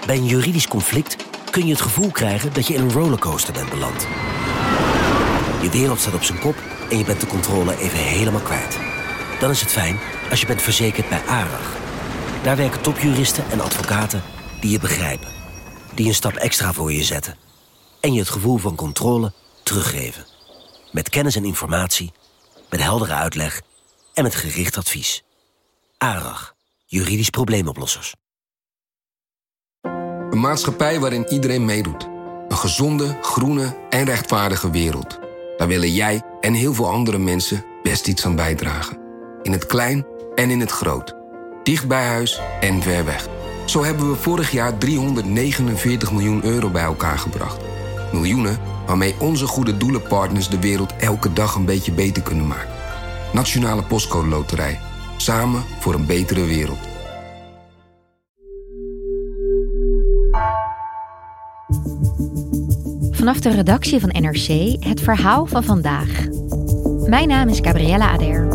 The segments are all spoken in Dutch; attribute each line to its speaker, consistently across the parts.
Speaker 1: Bij een juridisch conflict kun je het gevoel krijgen dat je in een rollercoaster bent beland. Je wereld staat op zijn kop en je bent de controle even helemaal kwijt. Dan is het fijn als je bent verzekerd bij ARAG. Daar werken topjuristen en advocaten die je begrijpen. Die een stap extra voor je zetten. En je het gevoel van controle teruggeven. Met kennis en informatie, met heldere uitleg en met gericht advies. ARAG, juridisch probleemoplossers.
Speaker 2: Een maatschappij waarin iedereen meedoet. Een gezonde, groene en rechtvaardige wereld. Daar willen jij en heel veel andere mensen best iets aan bijdragen. In het klein en in het groot. Dicht bij huis en ver weg. Zo hebben we vorig jaar 349 miljoen euro bij elkaar gebracht. Miljoenen waarmee onze goede doelenpartners de wereld elke dag een beetje beter kunnen maken. Nationale Postcode Loterij. Samen voor een betere wereld.
Speaker 3: Vanaf de redactie van NRC het verhaal van vandaag. Mijn naam is Gabriella Ader.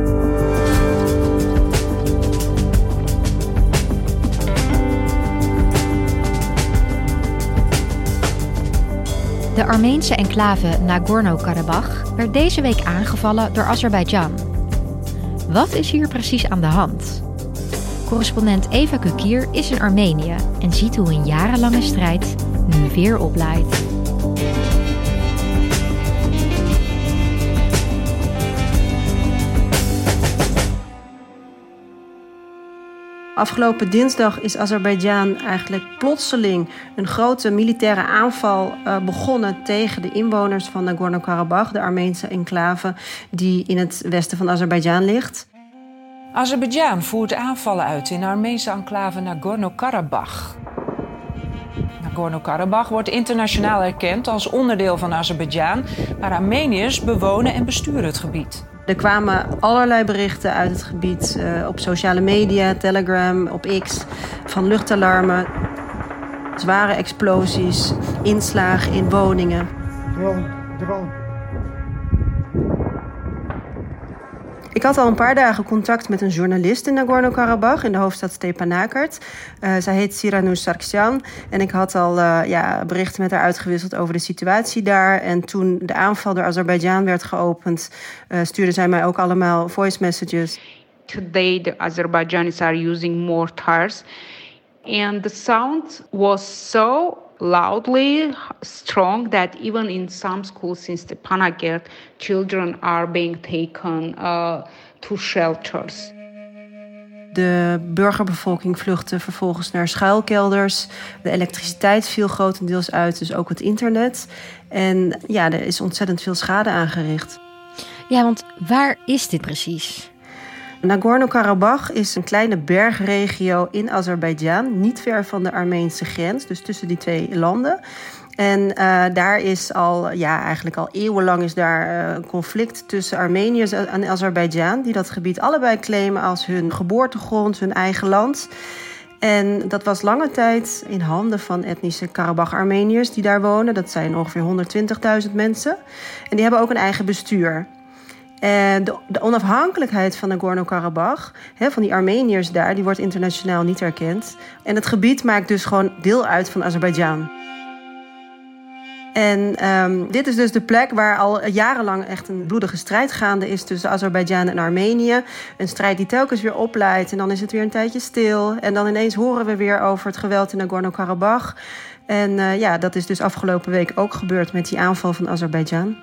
Speaker 3: De Armeense enclave Nagorno-Karabakh werd deze week aangevallen door Azerbeidzjan. Wat is hier precies aan de hand? Correspondent Eva Kukier is in Armenië en ziet hoe een jarenlange strijd nu weer oplaait.
Speaker 4: Afgelopen dinsdag is Azerbeidzjan eigenlijk plotseling een grote militaire aanval begonnen tegen de inwoners van Nagorno-Karabakh, de Armeense enclave die in het westen van Azerbeidzjan ligt.
Speaker 5: Azerbeidzjan voert aanvallen uit in de Armeense enclave Nagorno-Karabakh. Nagorno-Karabakh wordt internationaal erkend als onderdeel van Azerbeidzjan, maar Armeniërs bewonen en besturen het gebied.
Speaker 4: Er kwamen allerlei berichten uit het gebied op sociale media, Telegram, op X, van luchtalarmen, zware explosies, inslagen in woningen. Drone. Ik had al een paar dagen contact met een journalist in Nagorno-Karabakh in de hoofdstad Stepanakert. Zij heet Siranoush Sargsyan en ik had al berichten met haar uitgewisseld over de situatie daar. En toen de aanval door Azerbeidzjan werd geopend, stuurde zij mij ook allemaal voice messages.
Speaker 6: Today the Azerbaijanis are using mortars and the sound was so loudly strong that even in some schools in Stepanakert, children are being taken to shelters.
Speaker 4: De burgerbevolking vluchtte vervolgens naar schuilkelders. De elektriciteit viel grotendeels uit, dus ook het internet. En ja, er is ontzettend veel schade aangericht.
Speaker 3: Ja, want waar is dit precies?
Speaker 4: Nagorno-Karabakh is een kleine bergregio in Azerbeidzjan, niet ver van de Armeense grens, dus tussen die twee landen. En daar is eigenlijk al eeuwenlang is daar conflict tussen Armeniërs en Azerbeidzjan, die dat gebied allebei claimen als hun geboortegrond, hun eigen land. En dat was lange tijd in handen van etnische Karabakh-Armeniërs die daar wonen. Dat zijn ongeveer 120.000 mensen. En die hebben ook een eigen bestuur. En de onafhankelijkheid van Nagorno-Karabakh, van die Armeniërs daar, die wordt internationaal niet erkend. En het gebied maakt dus gewoon deel uit van Azerbeidzjan. En dit is dus de plek waar al jarenlang echt een bloedige strijd gaande is tussen Azerbeidzjan en Armenië. Een strijd die telkens weer opleidt en dan is het weer een tijdje stil. En dan ineens horen we weer over het geweld in Nagorno-Karabakh. En dat is dus afgelopen week ook gebeurd met die aanval van Azerbeidzjan.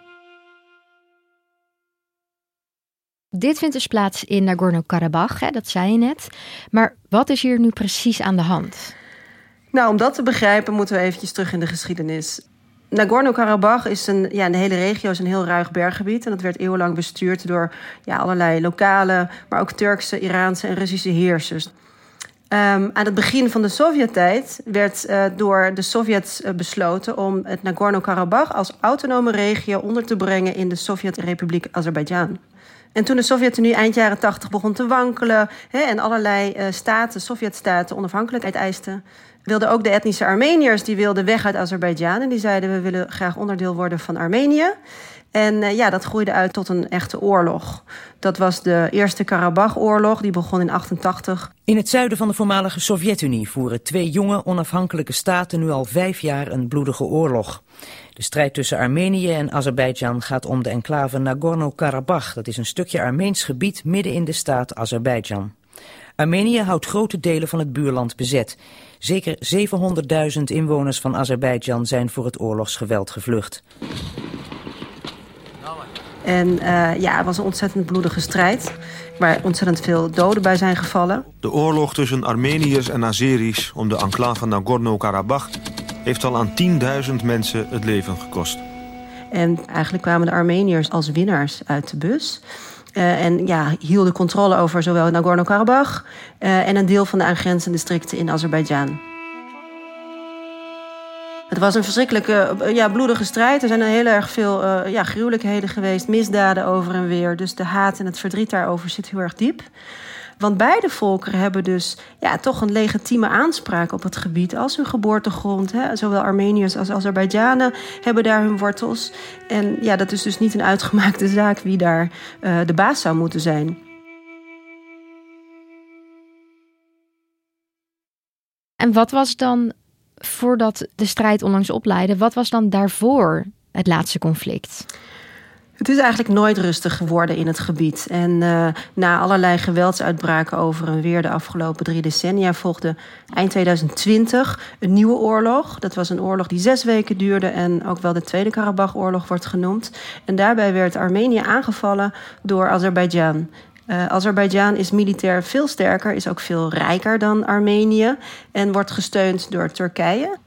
Speaker 3: Dit vindt dus plaats in Nagorno-Karabakh, dat zei je net. Maar wat is hier nu precies aan de hand?
Speaker 4: Nou, om dat te begrijpen moeten we eventjes terug in de geschiedenis. Nagorno-Karabakh is de hele regio is een heel ruig berggebied. En dat werd eeuwenlang bestuurd door allerlei lokale, maar ook Turkse, Iraanse en Russische heersers. Aan het begin van de Sovjet-tijd werd door de Sovjets besloten om het Nagorno-Karabakh als autonome regio onder te brengen in de Sovjet-Republiek Azerbeidzjan. En toen de Sovjet-Unie eind jaren 80 begon te wankelen en allerlei Sovjet-staten onafhankelijkheid eisten, wilden ook de etnische Armeniërs die wilden weg uit Azerbeidzjan. En die zeiden, we willen graag onderdeel worden van Armenië. En dat groeide uit tot een echte oorlog. Dat was de Eerste Karabach-oorlog, die begon in 1988.
Speaker 7: In het zuiden van de voormalige Sovjet-Unie voeren 2 jonge onafhankelijke staten nu al 5 jaar een bloedige oorlog. De strijd tussen Armenië en Azerbeidzjan gaat om de enclave Nagorno-Karabach. Dat is een stukje Armeens gebied midden in de staat Azerbeidzjan. Armenië houdt grote delen van het buurland bezet. Zeker 700.000 inwoners van Azerbeidzjan zijn voor het oorlogsgeweld gevlucht.
Speaker 4: En het was een ontzettend bloedige strijd, waar ontzettend veel doden bij zijn gevallen.
Speaker 8: De oorlog tussen Armeniërs en Azeris om de enclave Nagorno-Karabach heeft al aan 10.000 mensen het leven gekost.
Speaker 4: En eigenlijk kwamen de Armeniërs als winnaars uit de bus. Hielden controle over zowel Nagorno-Karabach en een deel van de aangrenzende districten in Azerbeidzjan. Het was een verschrikkelijke, bloedige strijd. Er zijn heel erg veel gruwelijkheden geweest, misdaden over en weer. Dus de haat en het verdriet daarover zit heel erg diep. Want beide volkeren hebben dus toch een legitieme aanspraak op het gebied als hun geboortegrond. Zowel Armeniërs als Azerbeidzjanen hebben daar hun wortels. En dat is dus niet een uitgemaakte zaak wie daar de baas zou moeten zijn.
Speaker 3: En wat was dan, voordat de strijd onlangs opleidde, wat was dan daarvoor het laatste conflict?
Speaker 4: Het is eigenlijk nooit rustig geworden in het gebied. En na allerlei geweldsuitbraken over en weer de afgelopen 3 decennia volgde eind 2020 een nieuwe oorlog. Dat was een oorlog die 6 weken duurde en ook wel de Tweede Karabach-oorlog wordt genoemd. En daarbij werd Armenië aangevallen door Azerbeidzjan. Azerbeidzjan is militair veel sterker, is ook veel rijker dan Armenië en wordt gesteund door Turkije.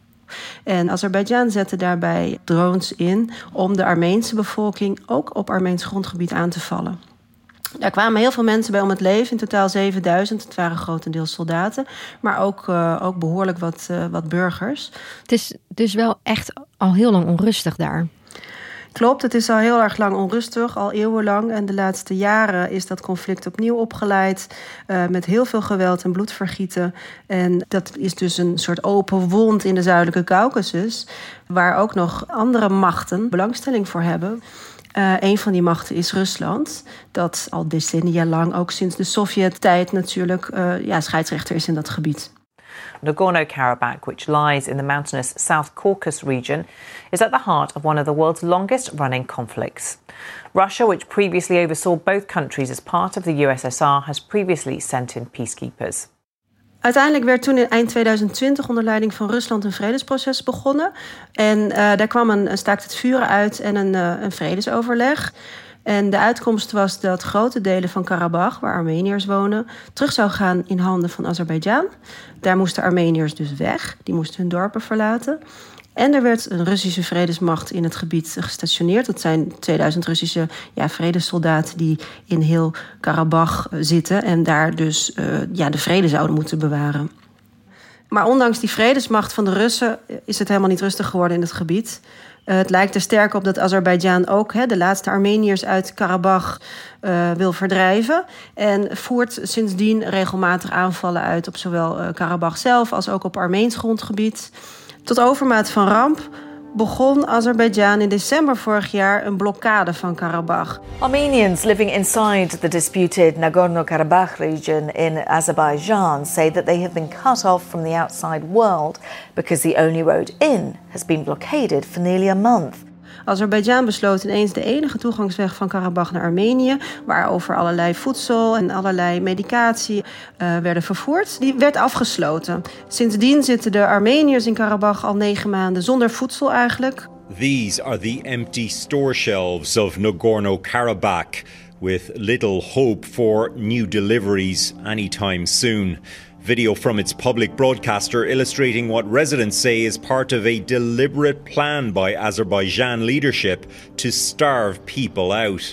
Speaker 4: En Azerbeidzjan zette daarbij drones in om de Armeense bevolking ook op Armeens grondgebied aan te vallen. Daar kwamen heel veel mensen bij om het leven, in totaal 7000. Het waren grotendeels soldaten, maar ook behoorlijk wat burgers.
Speaker 3: Het is dus wel echt al heel lang onrustig daar.
Speaker 4: Klopt, het is al heel erg lang onrustig, al eeuwenlang. En de laatste jaren is dat conflict opnieuw opgeleid met heel veel geweld en bloedvergieten. En dat is dus een soort open wond in de zuidelijke Caucasus, waar ook nog andere machten belangstelling voor hebben. Een van die machten is Rusland, dat al decennia lang, ook sinds de Sovjet-tijd natuurlijk, scheidsrechter is in dat gebied.
Speaker 9: Nagorno-Karabakh, which lies in the mountainous South Caucasus region, is at the heart of one of the world's longest-running conflicts. Russia, which previously oversaw both countries as part of the USSR, has previously sent in peacekeepers.
Speaker 4: Uiteindelijk werd toen in eind 2020 onder leiding van Rusland een vredesproces begonnen. En daar kwam een staakt het vuren uit en een vredesoverleg. En de uitkomst was dat grote delen van Karabach, waar Armeniërs wonen, terug zou gaan in handen van Azerbeidzjan. Daar moesten Armeniërs dus weg, die moesten hun dorpen verlaten. En er werd een Russische vredesmacht in het gebied gestationeerd. Dat zijn 2000 Russische vredessoldaten die in heel Karabach zitten en daar dus de vrede zouden moeten bewaren. Maar ondanks die vredesmacht van de Russen is het helemaal niet rustig geworden in het gebied. Het lijkt er sterk op dat Azerbeidzjan ook de laatste Armeniërs uit Karabach wil verdrijven. En voert sindsdien regelmatig aanvallen uit op zowel Karabach zelf als ook op Armeens grondgebied. Tot overmaat van ramp begon Azerbeidzjan in december vorig jaar een blokkade van Karabach.
Speaker 10: Armenians living inside the disputed Nagorno-Karabakh region in Azerbaijan say that they have been cut off from the outside world because the only road in has been blockaded for nearly a month.
Speaker 4: Azerbeidzjan besloot ineens de enige toegangsweg van Karabach naar Armenië, waarover allerlei voedsel en allerlei medicatie werden vervoerd, die werd afgesloten. Sindsdien zitten de Armeniërs in Karabach al 9 maanden zonder voedsel eigenlijk.
Speaker 11: These are the empty store shelves of Nagorno-Karabakh, with little hope for new deliveries anytime soon. Video from its public broadcaster illustrating what residents say is part of a deliberate plan by Azerbaijan leadership to starve people out.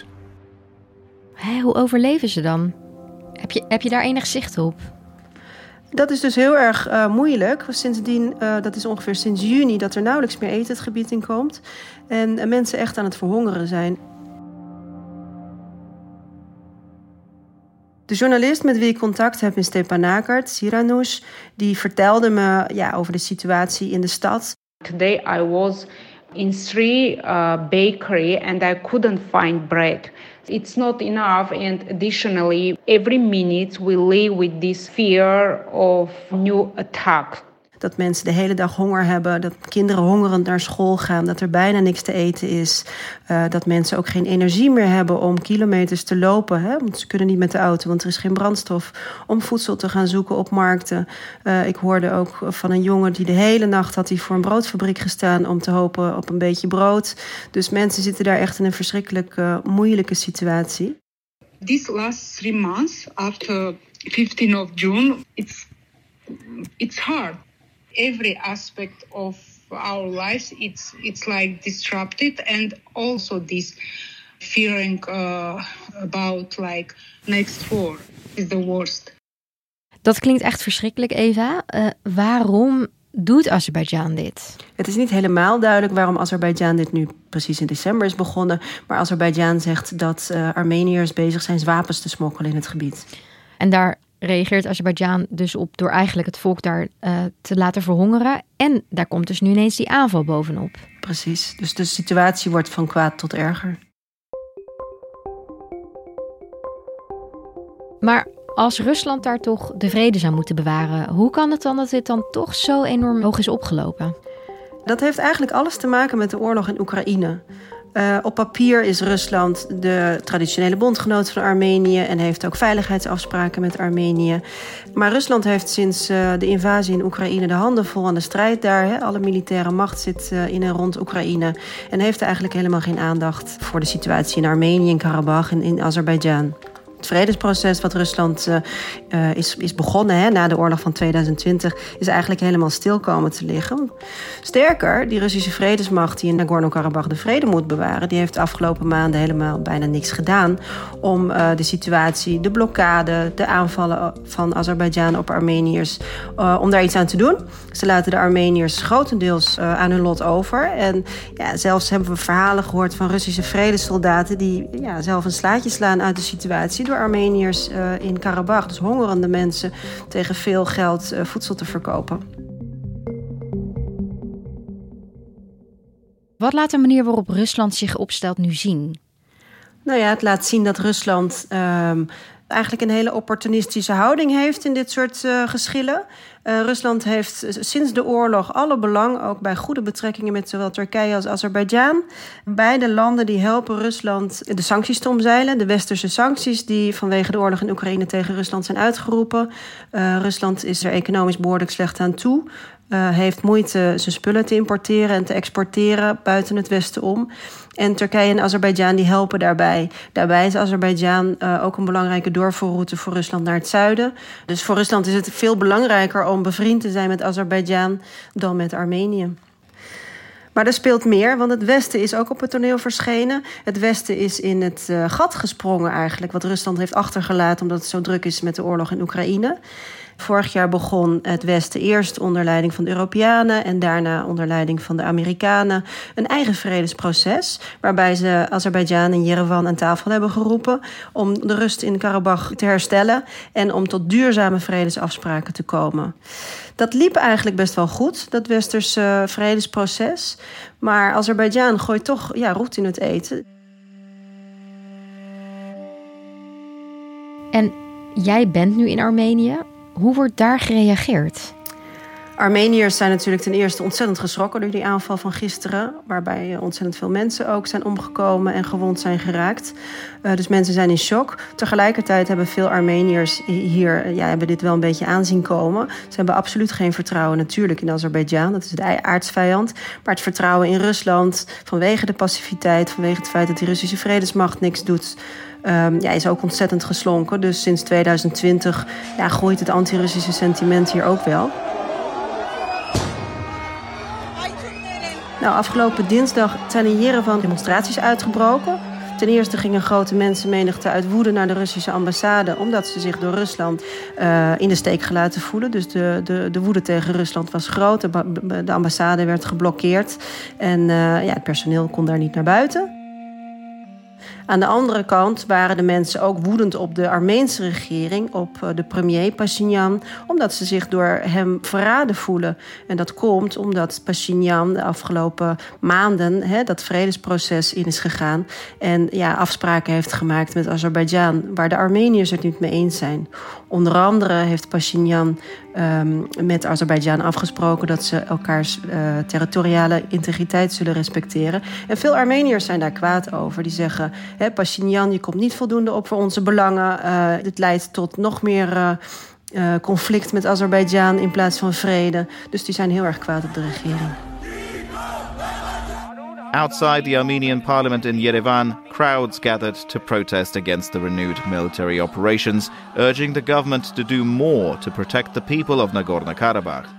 Speaker 3: Hoe overleven ze dan? Heb je daar enig zicht op?
Speaker 4: Dat is dus heel erg moeilijk. Sindsdien, dat is ongeveer sinds juni, dat er nauwelijks meer eten het gebied in komt. En mensen echt aan het verhongeren zijn. De journalist met wie ik contact heb in Stepanakert, Siranush, die vertelde me over de situatie in de stad.
Speaker 6: Today I was in 3 bakery and I couldn't find bread. It's not enough, and additionally, every minute we live with this fear of new attack.
Speaker 4: Dat mensen de hele dag honger hebben, dat kinderen hongerend naar school gaan, dat er bijna niks te eten is. Dat mensen ook geen energie meer hebben om kilometers te lopen. Hè? Want ze kunnen niet met de auto, want er is geen brandstof. Om voedsel te gaan zoeken op markten. Ik hoorde ook van een jongen die de hele nacht had hij voor een broodfabriek gestaan om te hopen op een beetje brood. Dus mensen zitten daar echt in een verschrikkelijk moeilijke situatie.
Speaker 12: These last 3 months, after 15 of June, it's hard. Every aspect of our lives, it's like disrupted, and also this fearing about like next war is the worst.
Speaker 3: Dat klinkt echt verschrikkelijk, Eva. Waarom doet Azerbeidzjan dit?
Speaker 4: Het is niet helemaal duidelijk waarom Azerbeidzjan dit nu precies in december is begonnen. Maar Azerbeidzjan zegt dat Armeniërs bezig zijn wapens te smokkelen in het gebied.
Speaker 3: En daar reageert Azerbeidzjan dus op door eigenlijk het volk daar te laten verhongeren. En daar komt dus nu ineens die aanval bovenop.
Speaker 4: Precies, dus de situatie wordt van kwaad tot erger.
Speaker 3: Maar als Rusland daar toch de vrede zou moeten bewaren, hoe kan het dan dat dit dan toch zo enorm hoog is opgelopen?
Speaker 4: Dat heeft eigenlijk alles te maken met de oorlog in Oekraïne. Op papier is Rusland de traditionele bondgenoot van Armenië en heeft ook veiligheidsafspraken met Armenië. Maar Rusland heeft sinds de invasie in Oekraïne de handen vol aan de strijd daar. Hè. Alle militaire macht zit in en rond Oekraïne en heeft eigenlijk helemaal geen aandacht voor de situatie in Armenië, in Karabach en in Azerbeidzjan. Het vredesproces wat Rusland is begonnen na de oorlog van 2020... is eigenlijk helemaal stil komen te liggen. Sterker, die Russische vredesmacht die in Nagorno-Karabach de vrede moet bewaren... die heeft de afgelopen maanden helemaal bijna niks gedaan... om de situatie, de blokkade, de aanvallen van Azerbeidzjan op Armeniërs... om daar iets aan te doen. Ze laten de Armeniërs grotendeels aan hun lot over. En zelfs hebben we verhalen gehoord van Russische vredessoldaten... die zelf een slaatje slaan uit de situatie... door Armeniërs in Karabach, dus hongerende mensen... tegen veel geld voedsel te verkopen.
Speaker 3: Wat laat de manier waarop Rusland zich opstelt nu zien?
Speaker 4: Nou ja, het laat zien dat Rusland eigenlijk een hele opportunistische houding heeft in dit soort geschillen. Rusland heeft sinds de oorlog alle belang, ook bij goede betrekkingen met zowel Turkije als Azerbeidzjan. Beide landen die helpen Rusland de sancties te omzeilen. De westerse sancties die vanwege de oorlog in Oekraïne tegen Rusland zijn uitgeroepen. Rusland is er economisch behoorlijk slecht aan toe. Heeft moeite zijn spullen te importeren en te exporteren buiten het Westen om. En Turkije en Azerbeidzjan die helpen daarbij. Daarbij is Azerbeidzjan ook een belangrijke doorvoerroute voor Rusland naar het zuiden. Dus voor Rusland is het veel belangrijker om bevriend te zijn met Azerbeidzjan dan met Armenië. Maar er speelt meer, want het Westen is ook op het toneel verschenen. Het Westen is in het gat gesprongen eigenlijk, wat Rusland heeft achtergelaten omdat het zo druk is met de oorlog in Oekraïne. Vorig jaar begon het Westen eerst onder leiding van de Europeanen en daarna onder leiding van de Amerikanen een eigen vredesproces, waarbij ze Azerbeidzjan en Yerevan aan tafel hebben geroepen om de rust in Karabach te herstellen en om tot duurzame vredesafspraken te komen. Dat liep eigenlijk best wel goed, dat Westerse vredesproces, maar Azerbeidzjan gooit toch roet in het eten.
Speaker 3: En jij bent nu in Armenië. Hoe wordt daar gereageerd?
Speaker 4: Armeniërs zijn natuurlijk ten eerste ontzettend geschrokken door die aanval van gisteren, waarbij ontzettend veel mensen ook zijn omgekomen en gewond zijn geraakt. Dus mensen zijn in shock. Tegelijkertijd hebben veel Armeniërs hier hebben dit wel een beetje aanzien komen. Ze hebben absoluut geen vertrouwen natuurlijk in Azerbeidzjan, dat is de aardsvijand. Maar het vertrouwen in Rusland, vanwege de passiviteit, vanwege het feit dat die Russische vredesmacht niks doet, is ook ontzettend geslonken. Dus sinds 2020 groeit het anti-Russische sentiment hier ook wel. Afgelopen dinsdag zijn in Yerevan demonstraties uitgebroken. Ten eerste ging een grote mensenmenigte uit woede naar de Russische ambassade, omdat ze zich door Rusland in de steek gelaten voelen. Dus de woede tegen Rusland was groot. De ambassade werd geblokkeerd en het personeel kon daar niet naar buiten. Aan de andere kant waren de mensen ook woedend op de Armeense regering, op de premier Pashinyan, omdat ze zich door hem verraden voelen. En dat komt omdat Pashinyan de afgelopen maanden dat vredesproces in is gegaan en afspraken heeft gemaakt met Azerbeidzjan, waar de Armeniërs het niet mee eens zijn. Onder andere heeft Pashinyan met Azerbeidzjan afgesproken dat ze elkaars territoriale integriteit zullen respecteren. En veel Armeniërs zijn daar kwaad over. Die zeggen, Pashinyan, je komt niet voldoende op voor onze belangen. Dit leidt tot nog meer conflict met Azerbeidzjan in plaats van vrede. Dus die zijn heel erg kwaad op de regering.
Speaker 13: Outside the Armenian parliament in Yerevan, crowds gathered to protest against the renewed military operations, urging the government to do more to protect the people of Nagorno-Karabakh.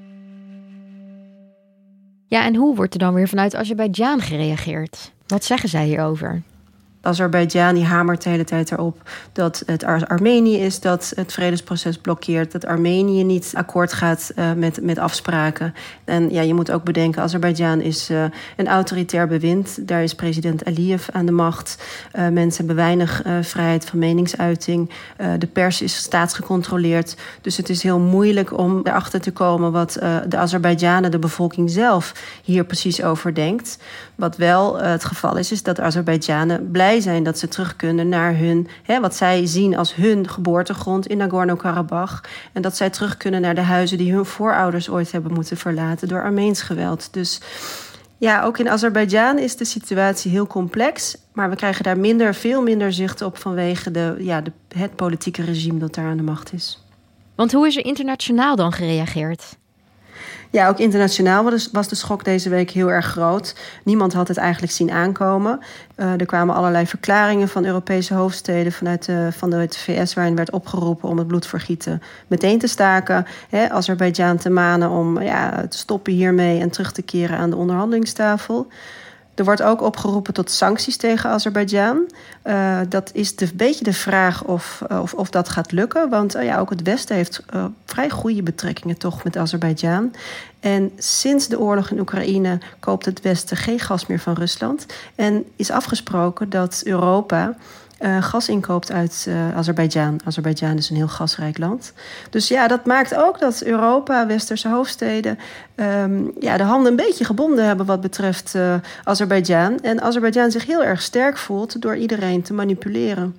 Speaker 3: Ja, en hoe wordt er dan weer vanuit Azerbeidzjan gereageerd? Wat zeggen zij hierover?
Speaker 4: Azerbeidzjan hamert de hele tijd erop dat het Armenië is dat het vredesproces blokkeert. Dat Armenië niet akkoord gaat met afspraken. En je moet ook bedenken, Azerbeidzjan is een autoritair bewind. Daar is president Aliyev aan de macht. Mensen hebben weinig vrijheid van meningsuiting. De pers is staatsgecontroleerd. Dus het is heel moeilijk om erachter te komen wat de Azerbeidzjanen, de bevolking zelf, hier precies over denkt. Wat wel het geval is dat Azerbeidzjanen blij zijn dat ze terug kunnen naar hun, wat zij zien als hun geboortegrond in Nagorno-Karabakh. En dat zij terug kunnen naar de huizen die hun voorouders ooit hebben moeten verlaten door Armeens geweld. Dus ook in Azerbeidzjan is de situatie heel complex. Maar we krijgen daar veel minder zicht op vanwege het politieke regime dat daar aan de macht is.
Speaker 3: Want hoe is er internationaal dan gereageerd?
Speaker 4: Ja, ook internationaal was de schok deze week heel erg groot. Niemand had het eigenlijk zien aankomen. Er kwamen allerlei verklaringen van Europese hoofdsteden vanuit de VS... waarin werd opgeroepen om het bloedvergieten meteen te staken. Azerbeidzjan te manen om te stoppen hiermee en terug te keren aan de onderhandelingstafel. Er wordt ook opgeroepen tot sancties tegen Azerbeidzjan. Dat is een beetje de vraag of dat gaat lukken. Want ook het Westen heeft vrij goede betrekkingen toch met Azerbeidzjan. En sinds de oorlog in Oekraïne koopt het Westen geen gas meer van Rusland. En is afgesproken dat Europa gas inkoopt uit Azerbeidzjan. Azerbeidzjan is een heel gasrijk land. Dus dat maakt ook dat Europa, westerse hoofdsteden, de handen een beetje gebonden hebben wat betreft Azerbeidzjan. En Azerbeidzjan zich heel erg sterk voelt door iedereen te manipuleren.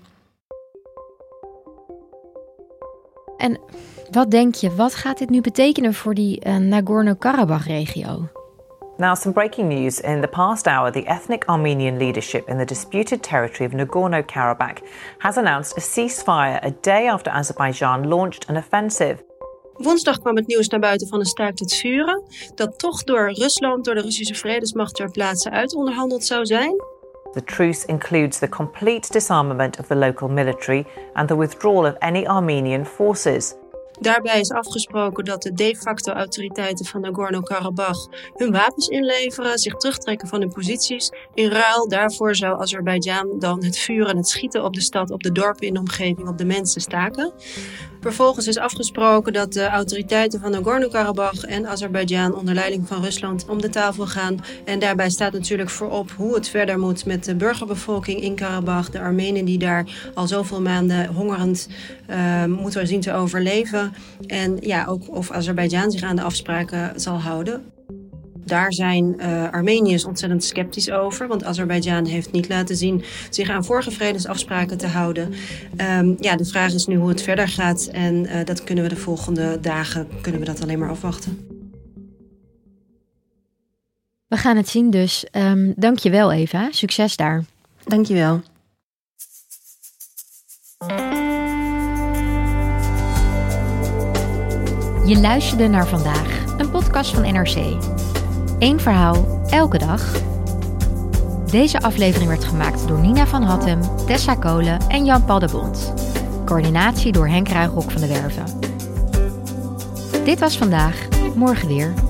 Speaker 3: En wat denk je, wat gaat dit nu betekenen voor die Nagorno-Karabakh-regio?
Speaker 9: Now, some breaking news. In the past hour, the ethnic Armenian leadership in the disputed territory of Nagorno-Karabakh has announced a ceasefire a day after Azerbaijan launched an offensive.
Speaker 4: Woensdag kwam het nieuws naar buiten van een staakt het vuren, dat toch door Rusland, door de Russische vredesmacht ter plaatse uitonderhandeld zou zijn.
Speaker 9: The truce includes the complete disarmament of the local military and the withdrawal of any Armenian forces.
Speaker 4: Daarbij is afgesproken dat de de facto autoriteiten van Nagorno-Karabakh hun wapens inleveren, zich terugtrekken van hun posities. In ruil daarvoor zou Azerbeidzjan dan het vuren en het schieten op de stad, op de dorpen in de omgeving, op de mensen staken. Vervolgens is afgesproken dat de autoriteiten van Nagorno-Karabakh en Azerbeidzjan onder leiding van Rusland om de tafel gaan. En daarbij staat natuurlijk voorop hoe het verder moet met de burgerbevolking in Karabakh, de Armenen die daar al zoveel maanden hongerend moeten zien te overleven. En ook of Azerbeidzjan zich aan de afspraken zal houden. Daar zijn Armeniërs ontzettend sceptisch over, want Azerbeidzjan heeft niet laten zien zich aan vorige vredesafspraken te houden. De vraag is nu hoe het verder gaat en dat kunnen we de volgende dagen alleen maar afwachten.
Speaker 3: We gaan het zien dus. Dank je wel, Eva. Succes daar.
Speaker 4: Dank je wel.
Speaker 3: Je luisterde naar Vandaag, een podcast van NRC. Eén verhaal, elke dag. Deze aflevering werd gemaakt door Nina van Hattem, Tessa Kolen en Jan-Paul de Bond. Coördinatie door Henk Ruigrok van de Werven. Dit was Vandaag, morgen weer.